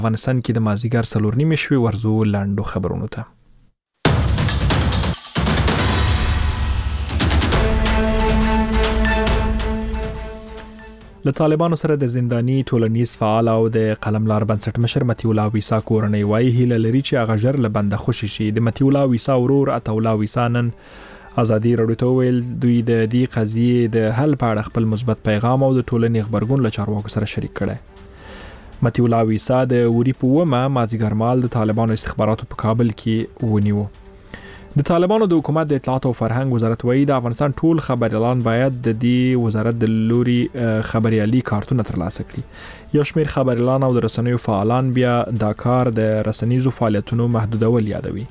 افغانستان کې د مازیګر 4:30 شوي ورزو لاندو خبرونو ته. له طالبانو سره د زنداني ټولنیز فعال او د قلملار بنسټ مشر متي الله ویسا کورنۍ وایي هیله لري چې هغه ژر له بنده خوشي شي. د متي الله ویسا ورور عطا الله ویسا نن ازادي راډیو ته ویل دوی د دې قضیې د حل په اړه خپل مثبت پیغام او د ټولنې خبرګون له چارواکو سره شریک کړي. متي الله ویسا د وری په ومه مازیګر مال د طالبانو استخباراتو په کابل کې ونیو. د طالبانو د حکومت د اطلاعات او فرهنګ وزارت وایي د افغانستان ټول خبريالان باید د دې وزارت د لوري خبريالي کارتونه ترلاسه کړي. یو شمېر خبريالان او د رسنیو فعالان بیا دا کار د رسنیزو فعالیتونو محدودول یادوي.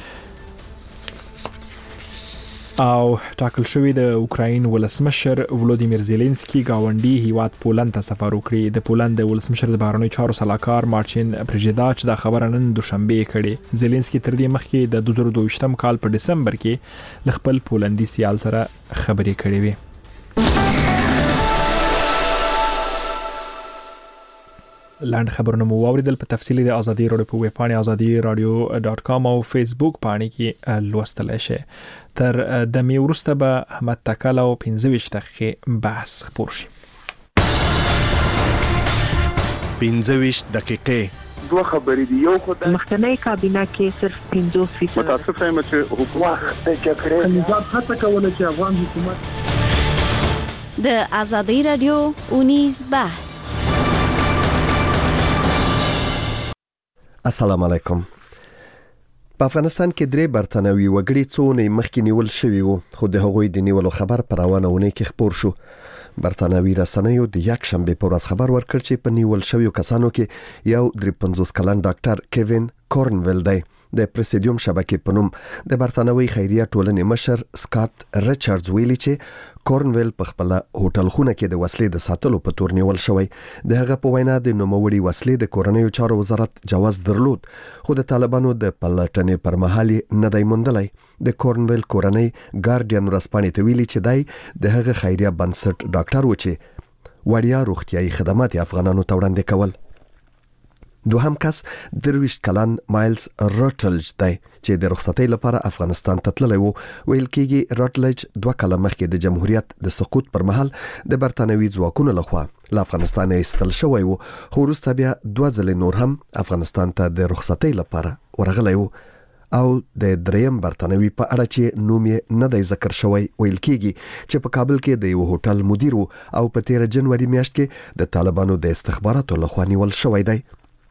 او ټاکل شوی د اوکراین ولسمشر ولودیمیر زيلنسکي گاونډي هیواد پولند ته سفر وکړي. د پولند د ولسمشر د بهرنیو چارو سلاکار مارچین پریژیداچ د خبره نن دوشنبه کړي. زيلنسکي تر دې مخکې د 2022 کال په دسمبر کې ل خپل پولندي سیال سره خبرې کړې وي. لاند خبرونه مو واوریدل. په تفصیلی د ازادي راډیو په ویب پاڼه azadi-radio.com او فیسبوک پاڼه کې لوستل شي. تر د می ورسته به احمد تکل او 15 دقیقې بحث خبر شي. 15 دقیقې دوه خبرې دی. یو خدای مخکنی کابینه کې صرف 50% متاسف یم چې حکومت د جګړې نظام هڅه کوله چې افغان حکومت د ازادي راډیو اونیز بحث. السلام علیکم. په افغانستان کې 3 برتانوي وګړي څو نه مخکې نیول شوي وو، خو د هغوی د نیولو خبر پر روانه ونه کې خبر شو. برتانوي رسنیو د یک شنبه په ورځ خبر ورکړ چې په نیول شویو کسانو کې یو 53 کلن ډاکټر کیوین کورنویل دی. د پریسیډیوم شبکې په نوم د برتانوي خیریه ټولنې مشر سکاٹ ریچارډز ویلي چې کورنویل په خپل هوټل خونه کې د وسلې د ساتلو په تور نیول شوی. د هغه په وینا د نوموړي وسلې د کورنیو چارو وزارت جواز درلود، خو د طالبانو د پلټنې پر مهال نه دی موندلی. د کورنویل کورنۍ ګارډین ورځپاڼې ته ویلي چې دی د هغه خیریه بنسټ ډاکټر و چې وړیا روغتیايي خدمات افغانانو ته وړاندې کول. دوهم کس 23 کلن مایلز راټلج دی چې د رخصتۍ لپاره افغانستان ته تللی وو. ویل کېږي راټلج 2 کاله مخکې د جمهوریت د سقوط پر مهال د برتانوي ځواکونو لخوا له افغانستان ایستل شوی وو، خو وروسته بیا 2 ځله نور هم افغانستان ته د رخصتۍ لپاره ورغلی وو. او د دریم برتانوي په اړه چې نوم یې نه دی ذکر شوی، ویل کېږي چې په کابل کې د یو هوټل مدیر وو او په 13 جنوري میاشت کې د طالبانو د استخباراتو لخوا نیول شوی دی.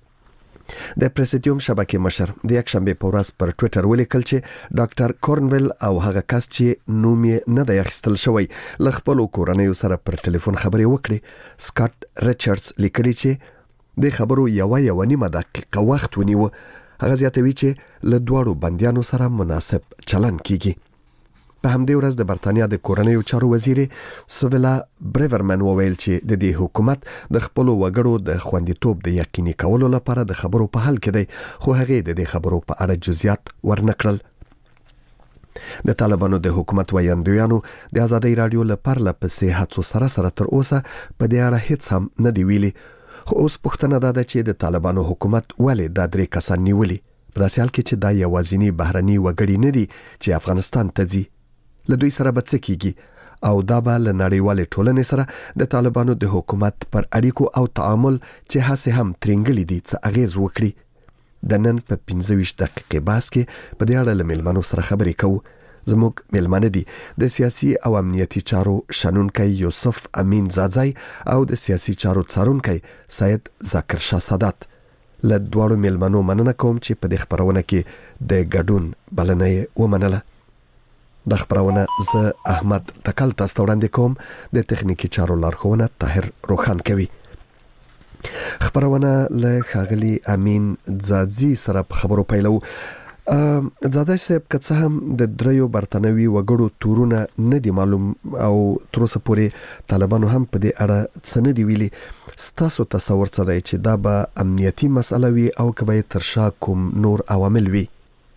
د پریسیډیوم شبکې مشر د یک شنبه په ورځ پر ټوئیټر ولیکل چې ډاکټر کورنویل او هغه کس چې نوم یې نه دی اخیستل شوی له خپل کورنیو سره پر ټلیفون خبرې وکړي. سکاٹ ریچارډز لیکلي چې د خبرو یو نیمه دقیقه وخت ونیو. هغه زیاتوي چې له دواړو بندیانو سره مناسب چلن کیږي. په همدې ورځ د برتانیا د کورنیو چارو وزیر سویلا بریورمن وویل چې د دې حکومت د خپل وګړو د خوندیتوب د یقیني کولو لپاره د خبرو په حل کې دی، خو هغه د دې خبرو په اړه جزئیات ورنکړل. د طالبانو د حکومت ویاندویانو د ازادي رادیو لپاره په هڅو سره تر اوسه په دې اړه هیڅ هم نه دی ویلي. خو اوس پوښتنه ده چې د طالبانو حکومت ولې دا 3 کسان نیولي، په داسې حال کې چې دا یوازینی بهرني وګړي نه دي چې افغانستان ته ځي. له دوی سره به څه کیږي او دا به له نړیوالې ټولنې سره د طالبانو د حکومت پر اړیکو او تعامل چې هڅه هم ترنګلې دي څه اغیز وکړي. د نن په 15 دقیقې بحث کې په دې اړه له میلمنو سره خبرې کوو. زموږ میلمانه دي د سیاسي او امنیتي چارو شنونکی یوسف امین زاځای او د سیاسي چارو څارونکی سید ذاکر شاه سادات. له دواړو میلمنو مننه کوم چې په دې خبرونه کې د ګډون بلنه ومنله. د خبرونه زه احمد تکل تاسو ته وړاندې کوم. د تخنیکی چارو لارښوونه طاهر روخان کوي. خبرونه له ښاغلي امین زاځي سره په خبرو پیلو. زاده صاحب که څه هم د 3 برتانوي وګړو تورونه نه دي معلوم او تر اوسه پورې طالبانو هم په دې اړه څه نه دی ویلي، ستاسو تصور څه دی چې دا به امنیتي مسله وي او که به تر شا کوم نور عوامل وي؟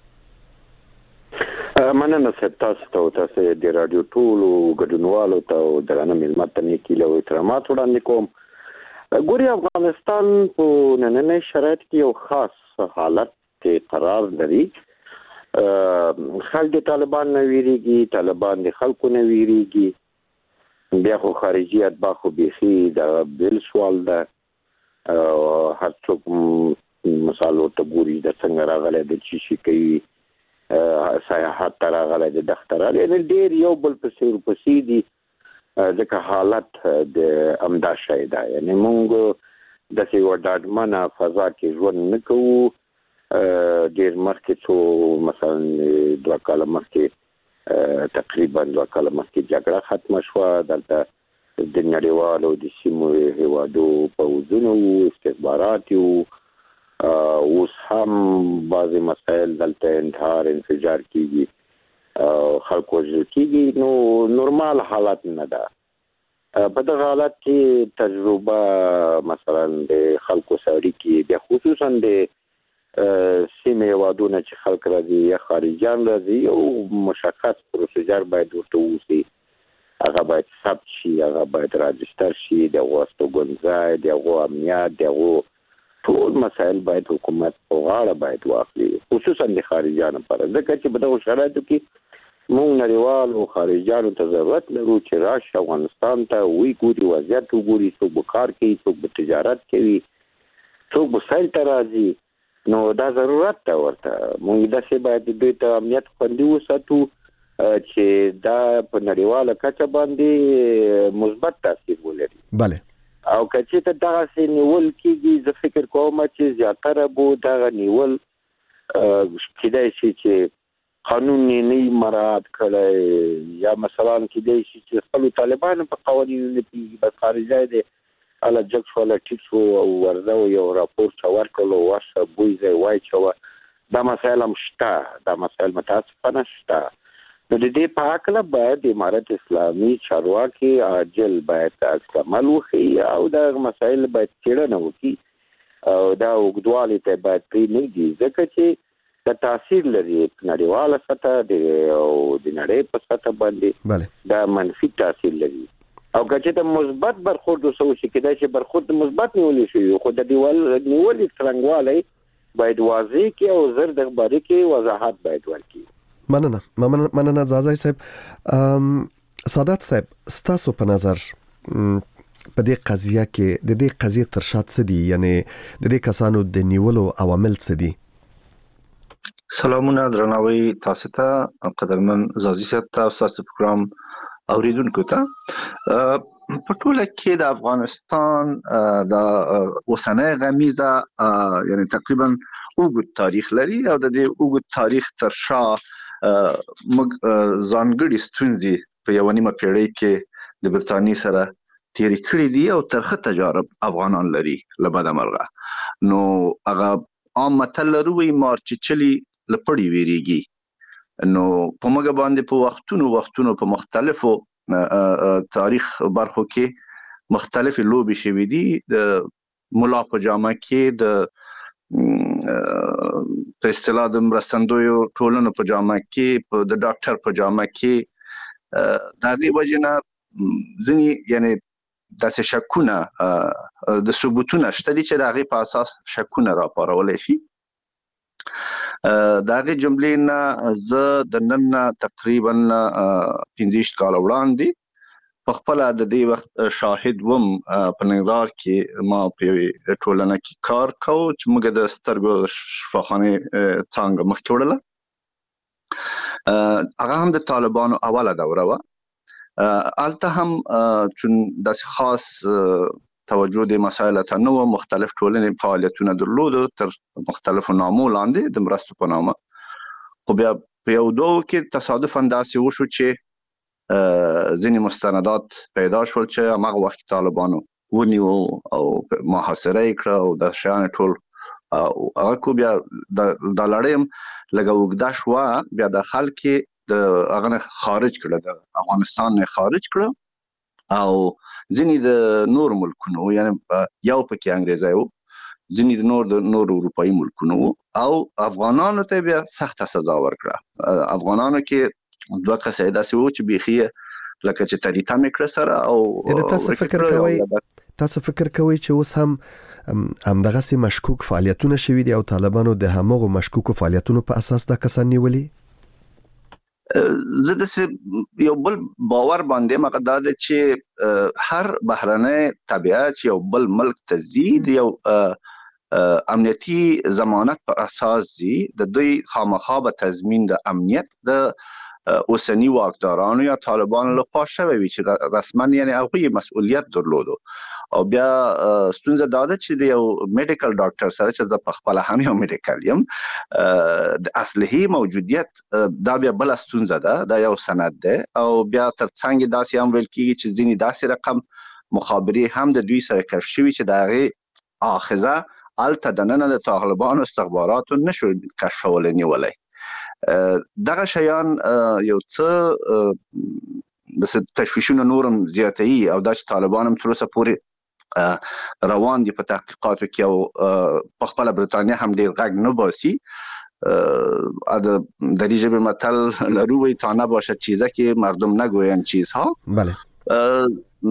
مننه تاسو ته او تاسو د رادیو ټولو ګډونوالو ته او درنه ملت ته نیکی له احترامات وړاندې کوم. ګوري افغانستان په نننۍ شرایط کې یو خاص حالت کې قرار لري. خلک د طالبان نه ویریږي، طالبان د خلکو نه ویریږي. بیا خو خارجي اتباع خو بیخي دا بل سوال ده. هر څوک مثال ورته ګوري د څنګه راغلی د چی شي کوي، سیاحت ته راغلی د دښته راغلی، یعنې ډېر یو بل پسې ورپسې دي. ځکه حالت د همدا شی ده. یعنې موږ داسې یوه ډاډمنه فضا کې ژوند نه کوو. ډېر مخکې څو مثلا 2 کاله مخکې تقریبا 2 کاله مخکې جګړه ختمه شوه. دلته د نړیوالو د سیمو هیوادو پوځونه وو، استخبارات وو. اوس هم بعضې مسایل دلته انتحار انفجار کېږي، خلک وژل کېږي. نو نورمال حالت نه ده. په دغه حالت کې تجربه مثلا د خلکو سره اړیکې، بیا خصوصا د سیمې هیوادونه چې خلک راځي یا خارجیان راځي، یو مشخص پروسیجر باید ورته ووسي. هغه باید ثبت شي، هغه باید راجستر شي، د هغو استوګنځای، د هغو امنیت، د هغو ټول مسایل باید حکومت په غاړه باید واخلي، خصوصا د خارجیانو لپاره. ځکه چې په دغو شرایطو کې موږ نړیوالو خارجیانو ته ضرورت لرو چې راشي افغانستان ته، وی ګوري، وضعیت وګوري، څوک به کار کوي، څوک به تجارت کوي، څوک به سیل ته راځي. نو دا ضرورت ده ورته. موږ داسې باید دوی ته امنیت خوندي وساتو چې دا په نړیواله کچه باندې مثبت تاثیر ولري. بله. او که چې ته دغسې نیول کېږي، زه فکر کوم چې زیاتره به دغه نیول کېدای شي چې قانون نه مراعات کړی، یا مثلا کېدای شي چې خپلو طالبانو په قوانینو نه پوهېږي، بس خارجی دی هله جګ شو، هله ټیټ شو او ورځه یو راپور چا ورکړلو، ورشه بوی ځای واچوه. دا مسایل هم شته، دا مسایل متاسفانه شته. نو د دې په هکله باید د امارت اسلامي چارواکي عاجل باید عکس عمل وښیي او دغه مسایل باید څېړنه وکړي او دا اوږدوالي ته باید پرېنږدي، ځکه چې دا تاثیر لري په نړیواله سطح او د نړۍ په سطح باندې دا منفي تاثیر لري. او که چې د مثبت برخورد وسو شي، کېدای شي برخورد مثبت نیولی شي، خو د نیولې څرنګوالی باید واضح کړي او زر د خبرې کې وضاحت باید ورکړي. مننه زازای صاحب. سادات صاحب، ستاسو په نظر په دې قضیه کې د دې قضیه تر شا څه دي؟ یعنی د دې کسانو د نیولو عوامل څه دي؟ سلامونه درناوی تاسو ته، قدرمن زازي صاحب ته، تاسو پروګرام اوریدونکو ته. په ټوله کې د افغانستان د اوسنۍ غمیزه یعنی تقریبا اوږد تاریخ لري او د دې اوږد تاریخ تر شا موږ ځانګړي ستونزې په یوه نیمه پیړۍ کې د برټانیې سره تیرې کړې دي او ترخه تجارب افغانان لري له بده مرغه. نو هغه عام متل لرو وایي مار چې چلي له پړي ویریږي. نو په موږ باندې په وختونو په مختلفو تاریخ برخو کې مختلفې لوبې شوې دي. د ملا په جامه کې، د په اصطلاح د مرستندویو ټولنو په جامه کې، د ډاکټر په جامه کې. د دې وجې نه ځینې یعنی داسې شکونه د ثبوتونه شته دي چې د هغې په اساس شکونه راپارولی شي. د هغې جملې نه زه د نن نه تقریبا 15 کاله وړاندې په خپله د دې وخت شاهد وم. په ننګرهار کې ما په یوې ټولنه کې کار کوو چې موږ د سترګو شفاخانې څانګه مخکې وړله. هغه هم د طالبانو اوله دوره وه. هلته هم چون داسې خاص توجه د مسایلو ته نه و، مختلف ټولنې فعالیتونه درلودو تر مختلفو نامو لاندې د مرستو په نامه. خو بیا په یو دوو کې تصادفاً داسې وشو چې ځینې مستندات پیدا شول چې هماغه وخت طالبانو ونیو او محاصره یې کړه او د شیان ټول هغه کو. بیا دا لړۍ هم لږه اوږده شوه. بیا د خلک د هغه نه خارج کړه، د افغانستان نه خارج کړه او ځینې د نور ملکونو، یعنی یو پکې انګریزی و، ځینې د نور اروپایي ملکونو و او افغانانو ته بیا سخته سزا ورکړه. افغانانو کې 2 کسه داسې و چې بیخي لکه چې تریتا میکر سره او تاسو فکر کوئ چې اوس هم دغه سي مشکوک فعالیتونه شوي دي او طالبانو د همغو مشکوک فعالیتونو په اساس د کسان نیولي؟ زه د یو بل باور باندې مقدار چې هر بهرنۍ تبعیت یو بل ملک تزيد یو امنیتی ضمانت پر اساس دي د دوی خامخا به تضمین د امنیت د اوسنی واکدارانو یا طالبانو لخوا شوی وي چې رسما یعنی هغوی مسؤلیت درلودو او بیا ستونزه دا ده چې د یو میډیکل ډاکټر سره چې زه په خپل هم یو میډیکل یم د اصلي موجودیت دا بیا بل ستونزه ده دا یو سند ده او بیا ترڅنګ داسې هم ویل کیږي چې ځینې داسې رقم مخابري هم د دوی سره کشف شوی چې دا غي اخذه الته د نن د طالبانو استخباراتو نشو کشفول نیولای دغه شیان یو څه د تشویشونو نورم زیاتوي او د طالبانو تر اوسه پورې روان دي په تحقیقاتو کې او په خپل برتانیا هم ډیر غږ نه باسي در این جبه متل لروی تا نباشد چیزه که مردم نگوین چیزها بله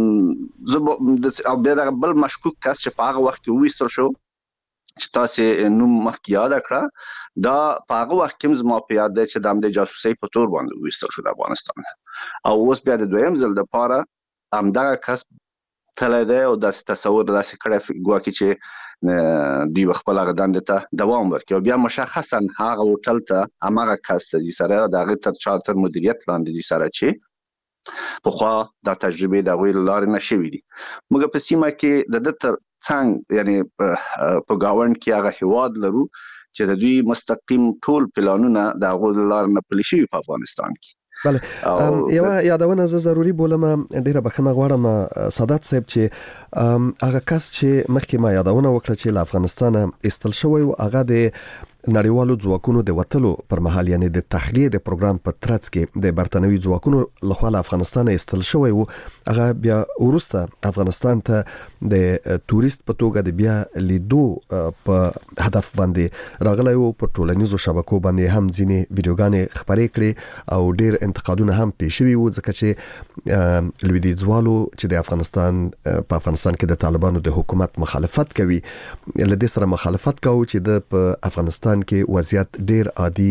او بیا بل مشکوک کس چې په هغه وخت ویستل شو چې تاسو نوم مخکې یاد کړه دا په هغه وخت کې زما په یاد ده چې د جاسوسي په تور باندې ویستل شو د افغانستان او اوس بیا د دویم ځل لپاره همدغه کس تللی دی او داسې تصور داسې کړی ګواکې چې دوی خپل هغه دندې ته دوام ورکړي او بیا مشخصا هغه هوټل ته هماغه کس ته ځي سره د هغې تر چا تر مدیریت لاندې ځي سره چې پخوا دا تجربې د هغوی له لارې نه شوي دي موږ په سیمه کې د ده تر څنګ یعنی په ګاونډ کې هغه هیواد لرو چې د دوی مستقیم ټول پلانونه د هغوی له لارې نه پلي شوي په افغانستان کې بله یو یادونه زه ضروري بولم ډیره بخښنه غواړم سادات صاحب چې هغه کس چې مخکې ما یادونه وکړه چې له افغانستانه ایستل شوی و هغه د نړیوالو ځواکونو د وټلو پر مهال یعنی د تخلیه د پروګرام په ترڅ کې د برتانوي ځواکونو لخوا له افغانستان ایستل شوی و هغه بیا ورسته افغانستان ته د تورست په توګه د بیا لیدو په هدف باندې راغلی و په ټولنیزو شبکو باندې هم ځینې ویډیوګانې خپرې کړې او ډیر انتقادونه هم پیښ شوي و ځکه چې لویدیځوالو چې د افغانستان په افغانستان کې د طالبانو د حکومت مخالفت کوي له دې سره مخالفت کوي چې د په افغانستان کې وضعیت ډیر عادي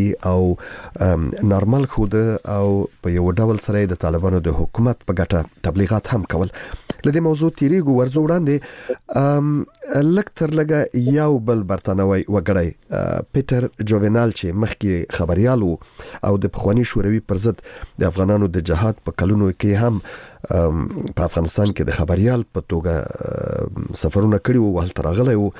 او نارمل خود او په یو ډول سره د طالبانو د حکومت په ګټه تبلیغات هم کول لدې موضوع تیریږو ورزو وړاندې لکتر لګه یو بل برتانوي وګړی پیټر جوونال چې مخکې خبريالو او د پخوانی شوروي پر ضد د افغانانو د جهاد په کلونو کې هم په افغانستان کې د خبريال په توګه سفرونه کړي وو هلته راغلی وو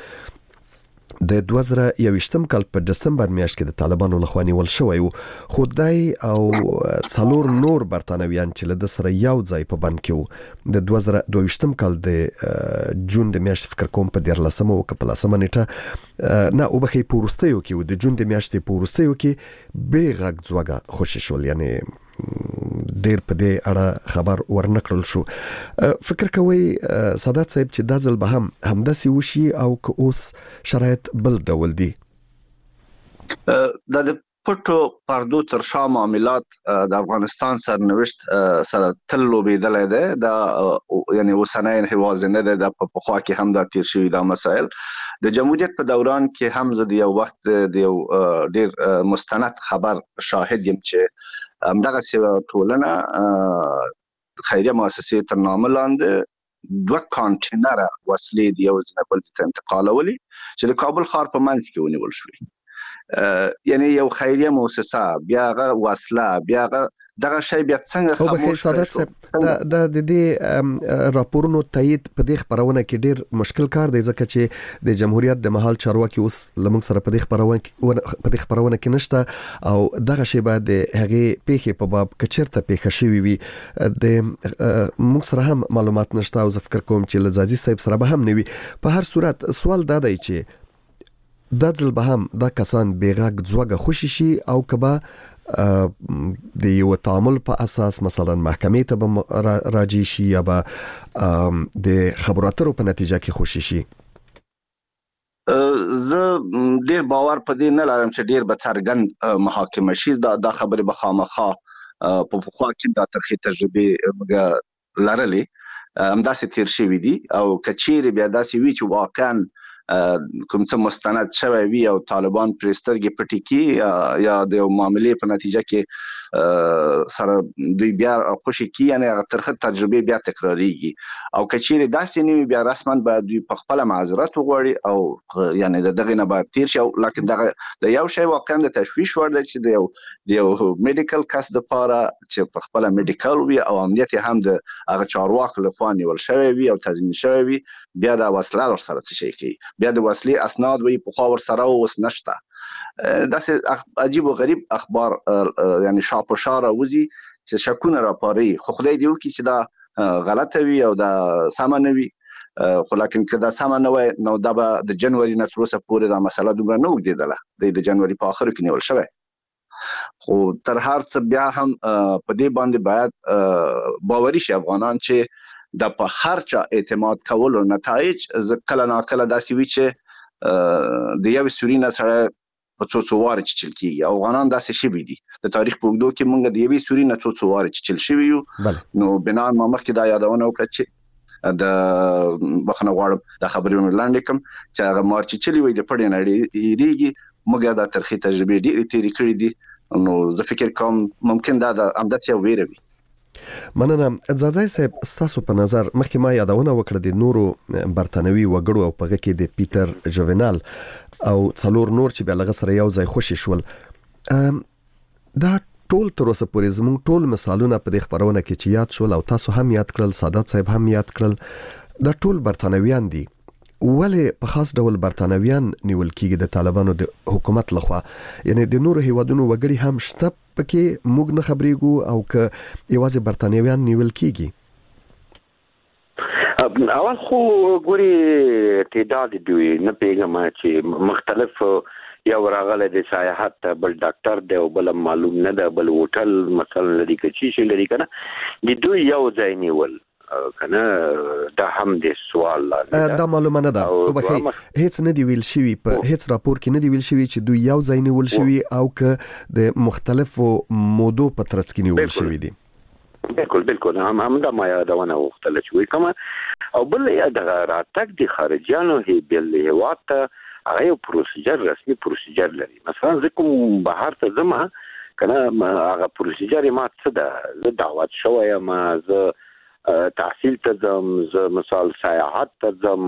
د 2021 کال په دسمبر میاشت کې د طالبانو لخوا نیول شوی و خدای او څلور نور برتانویان چې له سره یو ځای په بند کې وو د 2022 کال د جون د میاشت فکر کوم په 14 او په 15 نیټه نه او بخې پورستیو کې د جون د میاشتې پورستیو کې بیغږ ځوګه خوشی شول یعنی ډیر په دې اړه خبر ورنکړل شو فکر کوي سادات صاحب چې دا ځل به هم داسې وشي او که اوس شرایط بل ډول دي د پټو پردو تر شا معاملات د افغانستان سرنوشت سره تل لوبېدلی دی دا یعنی اوسنی هیواد نه دی د په خوا کې هم دا تیر شوي دا مسایل د جمهوریت په دوران کې هم زه د یو وخت د یو ډیر مستند خبر شاهد یم چې همدغه ټولنه خیریه مؤسسې تر نامه لاندې 2 کانټینره وسلې د یو ځای بل ته انتقالولې چې د کابل ښار په منځ کې ونیول شوې یعنی یو خیریه مؤسسه بیا هغه وسله بیا هغه دغه شی بیا څنګه خاموش شو. سادات صاحب د دې راپورونو تایید په دې خبرونه کې ډیر مشکل کار دی ځکه چې د جمهوریت د محل چارواکي اوس لمن سره په دې خبرونه کې نشته او دغه شی بعد هغه پیخي په باب کچرته پیښه شوی وي د موږ سره هم معلومات نشته او فکر کوم چې لزازي صاحب سره به هم نوي په هر صورت سوال دا دی چې د ځل به هم دا کسان بیغږ ځوګه خوشي شي او کبا د یو تعامل په اساس مثلا محکمې ته به راځي شي یا به د خبرو اترو په نتیجه کې خوشي شي زه ډیر باور په دې نه لرم چې ډیر به څرګند محاکمه شي دا خبره به خامخا په خوا کې د ترخی تجربه موږ لرلې همداسې تیر شوي دي او کچېرې بیا داسې وي چې واقعا کوم څه مستند شوی وي او طالبان پر سترګې پټې کی یا د معاملې په نتیجه کې سره دوی بیا خوشي کی یعنی ترخه تجربه بیا تکراریږي او کچېرې داسې نه بیا رسما باید دوی په خپل معذرت وغواړي او یعنی دغه نه باید تیر شي لکه دغه د یو شی واقعا د تشویش ور دی چې د یو میډیکل کس د پاره چې په خپل میډیکل وي او امنیت هم د هغه چارواکو لخوا نیول شوی وي او تضمین شوی وي بیا د وسله سره څه شي کوي بیا د وسلې اسناد وي په خوا ور سره اوس نشته داسې عجیب او غریب اخبار یعنی شاپ شاره وزي چې شکونه راپاري خو خدای دې وکړي چې دا غلطه وي او دا سم نه وي خو لکه که دا سم نه وي نو دا به د جنوري نه تر اوسه پورې دا مسله دومره نه وګدیدله د جنوري په اخر کې نیول شوی خو تر هر څه بیا هم په دې باندې باید باوري شي افغانان چې د په هر چا اعتماد کولو نتایج کله ناکله داسې وي چې د یو سوري نه سره په څو واره چل کیږي افغانان داسې شي دي د تاریخ په اوږدو کې موږ د یوې سوري نه څو واره چل شوی یو نو بنا ما مخکې دا یادونه وکړه چې د بخنه غواړم د خبرونو لاندې کوم چې هغه مارچ چلی وي د پړې نه ریږي موږ دا ترخی تجربه دي تیری کړې دي نو زه فکر کوم ممکن دا د امدادي او ویره وي مننه ځاځي صاحب تاسو په نظر مخکې ما یادونه وکړه د نورو برتانوي وګړو او په کې د پیټر جوونال او څلور نور چې بیا لغه سره یو ځای خوشی شول دا ټول تر اوسه پورې زموږ ټول مثالونه په دې خبرونه کې چې یاد شول او تاسو هم یاد کړل سادات صاحب هم یاد کړل دا ټول برتانویان دي ولې په خاص ډول برتانویان نیول کیږي د طالبانو د حکومت لخوا یعنی د نورو هیوادونو وګړي هم شته پکې موږ نه خبرېګو او که یوازې برتانویان نیول کیږي اول خو ګوري تعداد دوی نه پیغام چې مختلف یو راغله د سیاحت بل ډاکټر دی او بل معلوم نه ده بل هوټل مثلا لري کې شي لري کنه د دوی یو ځای نیول کنه دا هم د سوال دا معلومه نه ده او به هیڅ نه دی ویل شوی په هیڅ راپور کې نه دی ویل شوی چې دوی یو ځای نیول شوی او که د مختلفو مودو په ترڅ کې نیول شوی دي بالکل هم دا ما یادونه وختل شوی کما او بل دا راتګ د خارجيانو هی بل هوات هغه یو پروسیجر رسمي پروسیجر لري مثلا زکم بهر ته زما کنه هغه پروسیجر ما څه ده دعوت شوی ما ز تحصیل ته ځم مثال سیاحت ته ځم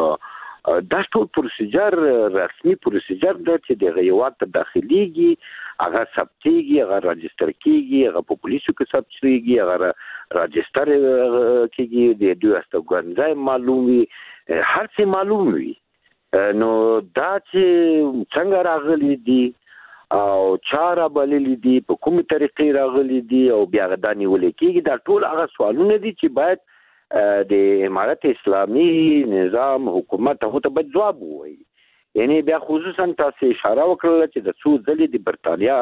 دا ټول پروسیجر رسمي پروسیجر دی چې د هیواد ته داخليږي هغه ثبتيږي هغه راجستر کیږي هغه په پولیسو کې ثبت کیږي هغه راجستر کیږي د دوی استګنځای معلوم وي هر څه معلوم وي نو دا چې څنګه راغلي دي او چاره بللی دي په کومه طریقې راغلي دي او بیا غداني ولیکيږي دا ټول هغه سوالونه دي چې باید د امارت اسلامي نظام حکومت ته ته جواب وایي یعنی بیا خصوصا تاسو اشاره وکړه چې د څو ځلې د برتانیا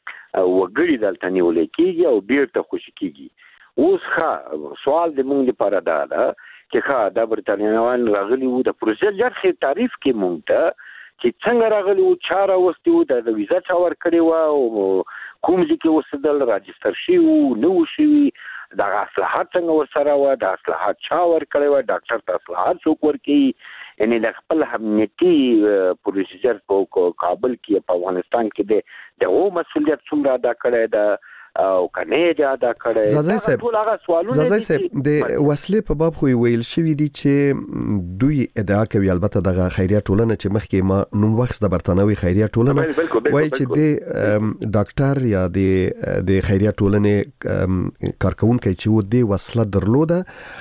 وګړي دلته نیولیکيږي او بیرته خوشی کیږي اوس ښه سوال د مونږ لپاره دا ده چې ښه د برتانیایان راغلي وو د پروسیجر خې تعریف کې مونږ ته چې څنګه راغلی او چاره وستیو د ویزا چا ور کړی و او کوم ځکه وسدل راجستر شي او نو شي د اصلاحات څنګه ورسره و د اصلاحات چا ور کړی و ډاکټر ته اصلاحات څوک ورکی یعنی د خپل امنیتي پروسیجر په کابل کې په افغانستان کې د او مسولیت څومره ادا کړی دا او کنه ادا کړی ټول هغه سوالونه د وسلې په باب خو ویل شوی دي چې دوی ادعا کوي البته د خیریه ټولنه چې مخکې ما نوم وخت د برتانوي خیریه ټولنه وایي چې د ډاکټر یا د خیریه ټولنې کارکونکو چې د وسله درلوده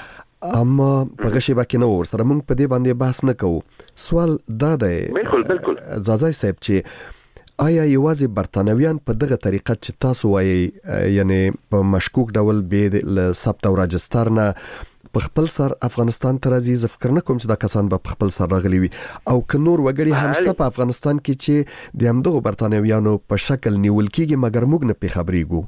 اما په غشي باندې نو ورسره موږ په دې باندې بحث نه کوو سوال دا دی بالکل ځاځي صاحب چې آیا یوازې برتانویان په دغه طریقه چې تاسو وایي یعنی په مشکوک ډول به ثبت او راجستر نه په خپل سر افغانستان ته راځي فکر نه کوم چې دا کسان به خپل سر راغلي وي او که نور وګړي هم شته په افغانستان کې چې د همدغه برتانویانو په شکل نیول کیږي مګر موږ نه په خبرېګو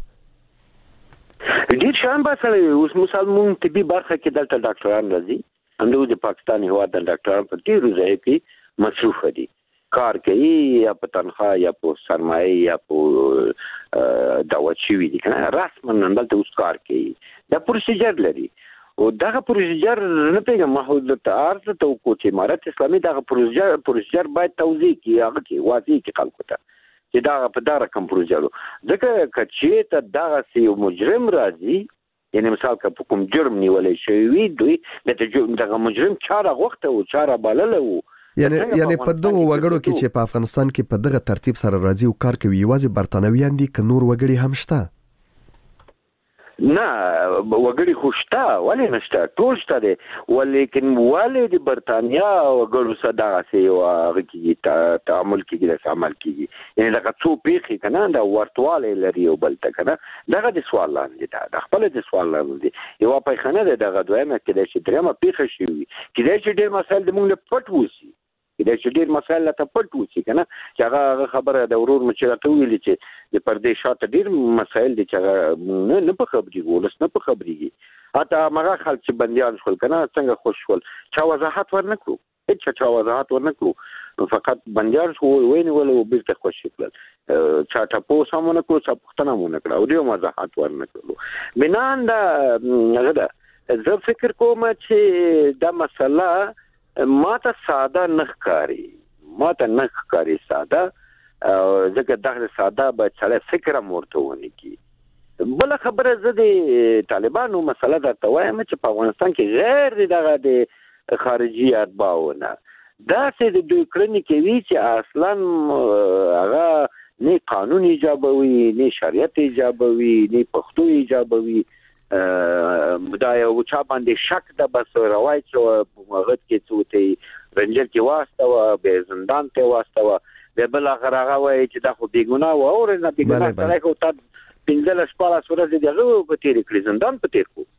ډیر شان باسل اوس مسلمان طبي برخه کې دلته ډاکټران راځي همدغه د پاکستان هوا د ډاکټرانو په ډیرو ځای کې مصروف دي کار کوي یا په تنخواه یا په سرمایه یا په دعوت شوي دي کنه رسما دلته اوس کار کوي دا پروسیجر لري او دغه پروسیجر نه پیګه محدود عرض ته کو چې امارت اسلامي دغه پروسیجر باید توضیح کړي هغه کې واضح کړي خلکو ته چې دا په دغه کوم پروسیجر ځکه چې ته دغه یو مجرم راځي یعنی مثال که په کوم جرم نیولې شوی دوی دغه مجرم چاره غوښته او چاره بلله وو یعنی په دغه وګړو کې چې په افغانستان کې په دغه ترتیب سره راځي او کار کوي یوازې برتانویان دي که نور وګړي هم شته نه وګړي خو شته ولې نشته ټول شته دي ولیکن ولې د برتانیا وګړو سره دغسې یو هغه کېږي تعامل کېږي داسې عمل کېږي یعنې دغه څو پېښې که نه د ورتوالی لري یو بل ته که نه دغه د سوال لاندې ده د خپله د سوال لاندې دی یوه پیښه نه ده دغه دویمه کېدای شي درېیمه پېښه شوي وي کېدای شي ډېر مسایل د موږ نه پټ وسي کېدای شي ډېر مسایل راته پټ وسي که نه چې هغه خبره د ورور مو چې راته ویلي چې د پردې شاته ډېر مسایل دي چې هغه نه په خبرېږي ولس نه په خبرېږي حتی همغه خلک چې بندیان شول که نه څنګه خوش شول چا وضاحت ورنه کړو هېڅ چا وضاحت ورنه کړو فقط بندیان شو ونیول او بېرته خوشې کړل چا ټپوس هم ونه کړو چا پوښتنه هم ونه کړه او ډېر وضاحت ورنه کړلو بنان د هغه ده زه فکر کوم چې دا مسله ما ته ساده نه ښکاري ساده ځکه دغه ساده باید سړی فکر هم ورته ونه کړي بله خبره زه د طالبانو مسله درته وایم چې په افغانستان کې غیر دغه د خارجي اتباعو نه داسې د دوی کړنې کوي چې اصلا هغه نه قانون ایجابوي نه شریعت ایجابوي نه پښتو ایجابوي دا یو چا باندې شک ده بس روای چې هغه کې څه ته رنجر کې واستوه به زندان ته واستوه به بل هغه وایي چې دا خو بیګناه و او نه بیګناه سره خو تا 15 شپه ورځې دغه په تیر کړی زندان په تیر کو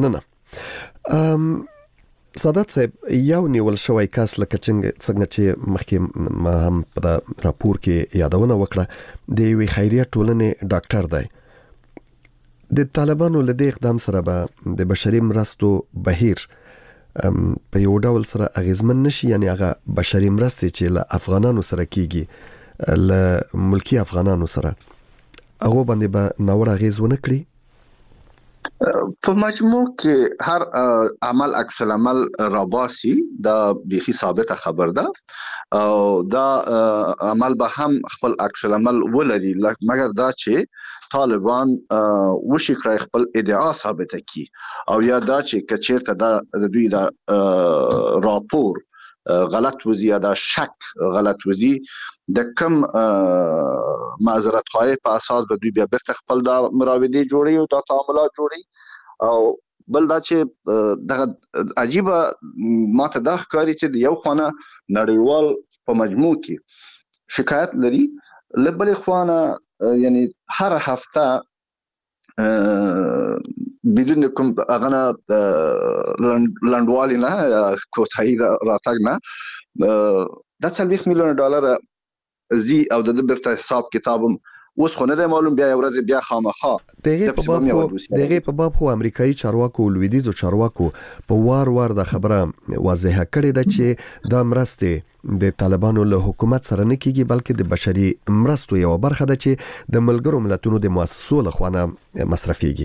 مننه سادات صاحب یو نیول شوی کس لکه څنګه چې مخکې ما هم په راپور کې یادونه وکړه د یوې خیریه ټولنې ډاکټر دی د طالبانو له دې اقدام سره به د بشري مرستو بهیر په یو ډول سره اغیزمن نشي یعنی هغه بشري مرستې چې له افغانانو سره کیږي له ملکی افغانانو سره هغه باندې به ناوړه اغیز ونه کړي په مجموع کې هر عمل عکس العمل راباسي دا بيخي ثابته خبر ده او دا عمل به هم خپل عکس العمل ولري مګر دا چې طالبان وشي کړی خپل ادعا ثابته کی او یا دا چې کچیرته دا دوی دا راپور غلط وزي یا دا شک غلط وزي د کم معذرت خواهی په اساس به دوی بیا بیرته خپل دا مراودې جوړي او دا تعاملات جوړي او بل دا چې دغه عجیبه ماته دا ښکاري چې یو خانه نړیوال په مجموع کې شکایت لري لبل خانه یعنی هر هفته بدون کوم اغنه لندوالي نه کوتای راتګ نه دا $30 میلیون زی او د برته حساب کتابم اوس خو نه دی معلوم بیا ورځ بیا خامخا دغه په باب خو امریکایي چارواکو لویدیزو چارواکو په وار د خبره واضحه کړې ده چې دا مرستې د طالبانو له حکومت سره نه کیږي بلکې د بشري مرستو یو برخه ده چې د ملګرو ملتونو د مؤسسو له خوا مصرفيږي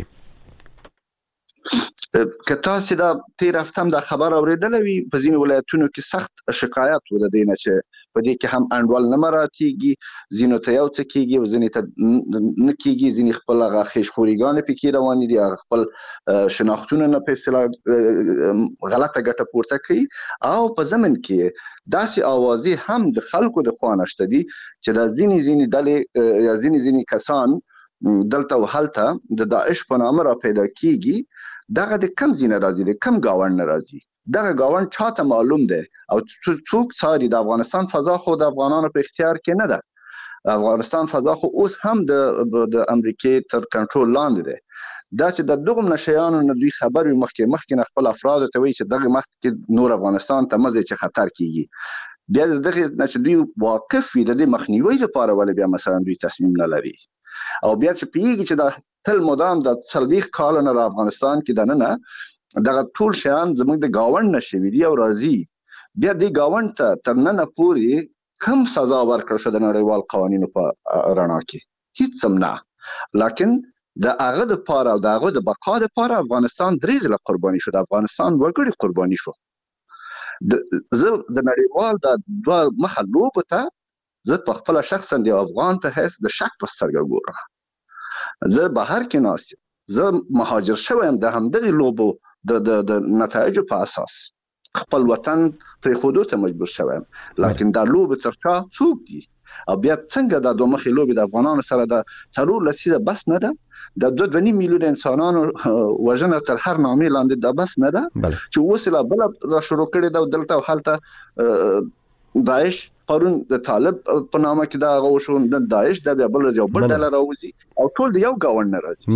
کته چې دا تیر هفته هم دا خبر اوریدل وی په ځینو ولایتونو کې سخت شکایت ولدینه چې په دې کې هم انډول نه مراتيږي ځینو ته یو څه کیږي او ځینې ته نه کیږي ځینې خپل غاخیش خوريګان پکې روان دي خپل شناختونه نه په اصطلاح غلطه ګټه پورته کوي او په زمن کې داسې اوازې هم د خلکو د خوانشته دي چې د ځینې ډلې یا ځینې کسان دلته وهلته د داعش په نامه را پیدا کیږي دغه د کم زینه راځي د کم گاوند ناراضي دغه گاوند چاته معلوم ده او څوک څاري د افغانستان فضا خو د افغانانو په اختیار کې نه ده افغانستان فضا خو اوس هم د امریکای تر کنټرول لاندې ده دا چې د دغه نشيانو نه دوی خبر مخکې خپل افراد ته وایي چې دغه مخکې نور افغانستان ته مزه چې خطر کیږي بیا دغه چې دوی واقف وي د مخنیوي لپاره ولې بیا مثلا دوی تصمیم نه لري او بیا چې پیږي چې د تل مدام د 40 کال نه افغانستان کې دنه دغه ټول شیان زموږ د گاوند نشوي دی او راضي بیا د گاوند ته تر نن پورې کم سزا ورکړل شو د نړیوال قوانینو په رڼا کې هیڅ هم نه. لکن د هغه د پاره او د هغه د بقا د پاره افغانستان درې ځله قرباني شو. د افغانستان وګړي قرباني شو. زه د نړیوال د دوه مخه لوبو ته زه په خپل شخصا د افغان په حیث د شک په سترګه ګورم. زه بهر کې ناست یم، زه مهاجر شوم د همدغه لوبو د نتایجو په اساس خپل وطن پرېښودو ته مجبور شوم. لکن دا لوبه تر چا څوک دي او بیا څنګه د دوه مخې لوبې د افغانانو سره د 4 لسیزه بس نه ده؟ د 2.5 میلیون انسانانو وژنه تر هر نامې لاندې د بس نه ده چې اوس لا بل را شروع کړي دا دلته حالت داعش پرون د طالب په نامه کې دا غوښو د داعش د بل یو بل ډله راوځي او ټول د یو گاونډ راځي.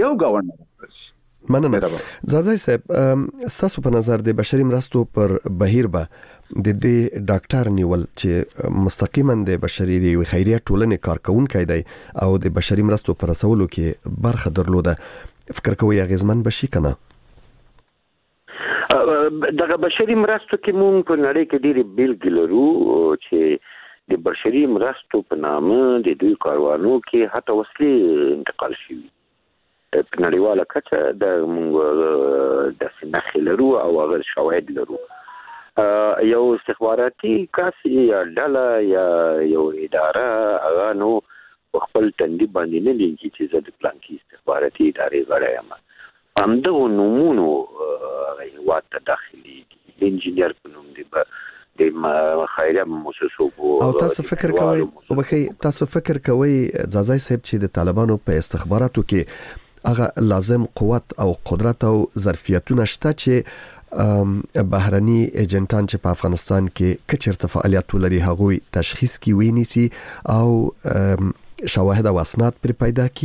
مننه. ځاځي صاحب، ستاسو په نظر د بشري مرستو پر بهیر به د دې ډاکټر نیول چې مستقیما د بشري دی خیریه ټولنې کارکونکي دی او د بشري مرستو پر رسولو کې برخه درلوده، فکر کوي اغیزمن بشي کنه؟ دغه بشري مرستو کې مونږ په نړۍ کې ډېری بیلګې لرو چې د بشري مرستو په نامه د دوی کاروانو کې حتی وسلې انتقال شوي. په نړیواله کچه د مونږ د نښې لرو او هغه شواهد لرو. یو استخباراتي کس یا ډله یا یو اداره هغه نو خپل تندي باندې نه لیکي چې زه د پلانکي استخباراتي ادارې غړی یم. همدغه نومونو هیواد ته داخلي انجینر په نوم دی د خیریه مؤسسو او تاسو فکر کوئ ځاځي صاحب چې د طالبانو په استخباراتو کې هغه لازم قوت او قدرت او ظرفیتونه شته چې بهرني ایجنټان چې په افغانستان کې کچرته فعالیت ولري هغوی تشخیص کی ویني او شواهد او اسناد پر پیدا کی؟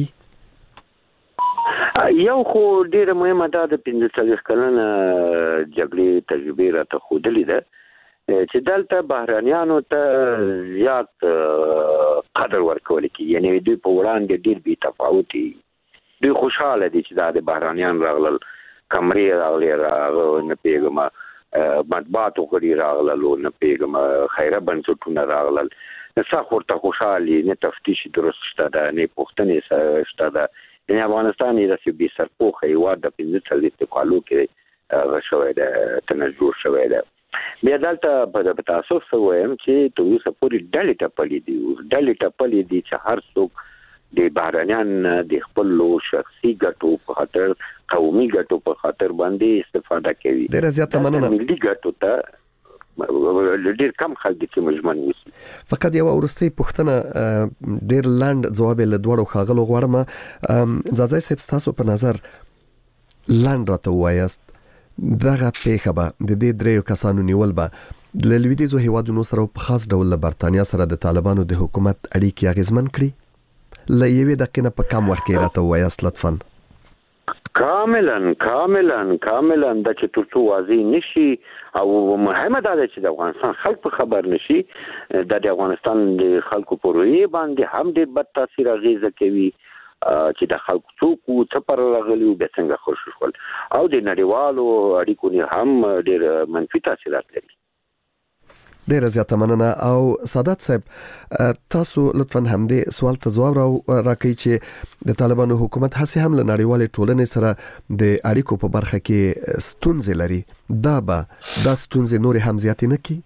یو خو ډیره مهمه ده د 45 کلنه جګړې تجربه راته ښودلې ده چې دلته بهرانيانو ته زیات قدر ورکول کی، یعنی دوی په وړاندې ډیر بي تفاوتي، دوی خوشاله دي چې دا د بهرانيان راغلل، کمرې راغلي نه پیغام مطبوعاتو غړي راغلل نه پیغام خیره بنسټونه راغلل، څخه ورته خوشالي نه تفتیش درست شته ده نه پوښتنې شته ده. یعنی افغانستان یې د بي سرپوخه هیواد د 15 کالو کې شوی ده، تنجور شوی ده. بیا دلته په تاسو سره وایم چې دوی سپوري ډلې ټپلې دي چې هر څوک د بهرانيان د خپل شخصي ګټو په خاطر، قومي ګټو په خاطر باندې استفاده کوي. ډېر زیاته مننه. ملي ګټو ته ډېر کم خلک چې مجمن وي. فقط یو ورستۍ پوښتنه ډېر لاند جواب له دوړو خاغلو غواړم. ځاځي صاحب، تاسو په نظر لاند راته وایست دغه پیښه به د دې دریو کسانو نیول به د لویدیځو هیوادونو سره په خاص ډول برتانیا سره د طالبانو د حکومت اړیکې اغیزمن کړي؟ لایوي دقیقه په کم وخت کې راته وایست لطفاً. کاملا د چې تاسو واضح نشي او مهمه ده چې د افغانستان خلک په خبر نشي، د افغانستان د خلکو په روی باندې هم ډېر بد تاثیر اغیزه کوي چې د خلکو څوک څه پر راغلي به څنګه خوشو شول او د نړیوالو اړیکو نه هم ډېر منفي تاثیرات لري. ډېر زیاته مننه. او سادات صاحب، تاسو لطفاً همدې سوال ته جواب راکړئ چې د طالبانو حکومت هڅه هم له نړیوالې ټولنې سره د اړیکو په برخه کې ستونزې لري، دا ستونزې نور هم زیاتې نه کی؟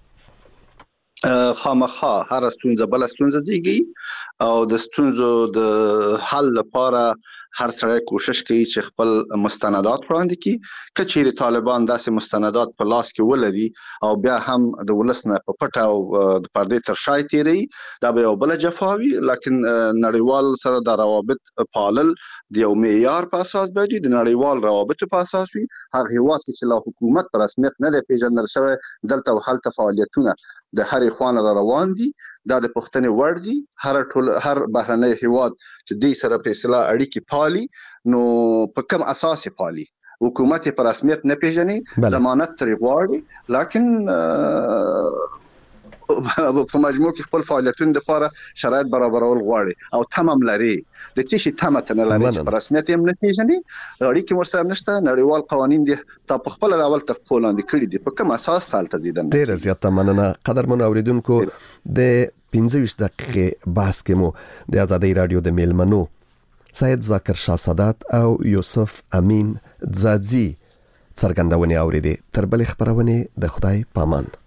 خامخا هر ستونزه بل ستونزه زیږي او د ستونزو د حل لپاره هر سړی کوشش کوي چې خپل مستندات وړاندې کړي. کچېرې طالبان داسې مستندات په لاس کې ولري او بیا هم د ولسنه په پټه او د پردې تر شای تیری، دا به یو بل جفاوي. لکن نړیوال سره د روابط پالل د یو معیار په اساس باندې د نړیوال روابط په اساس وي. هغه هیواد چې لا حکومت پر رسمیت نه دی پیژندل شوی، دلته هلته فعالیتونه د هر خوان را روان دي، دا د پښتنې وړ دي. هر بهرنۍ هیواد چې دې سره په اصطلاح اړیکې پالي، نو په کوم اساس پالي؟ حکومت پر رسمیت نه پیژني، ضمانت ترې غواړي، لکن په مجموع کې خپل فعالیتونو لپاره شرایط برابرول غواړي او تمام لري د چې شي تمته نه لري چې په رسمیت هم نه پیژني اړیکې ورسره نشته نړیوال قوانين دي تا په خپل اول تر پولاند کړی دي په کوم اساس حالت زیدن ډیر زیاته مننه قدرمن اوریدونکو د 15 دقیقې بحث کې مو د ازادي رادیو د میلمنو سید ذاکر شاه سادات او یوسف امین زادزی څرګندونه اوریدي تر بل خبرونه د خدای پامان.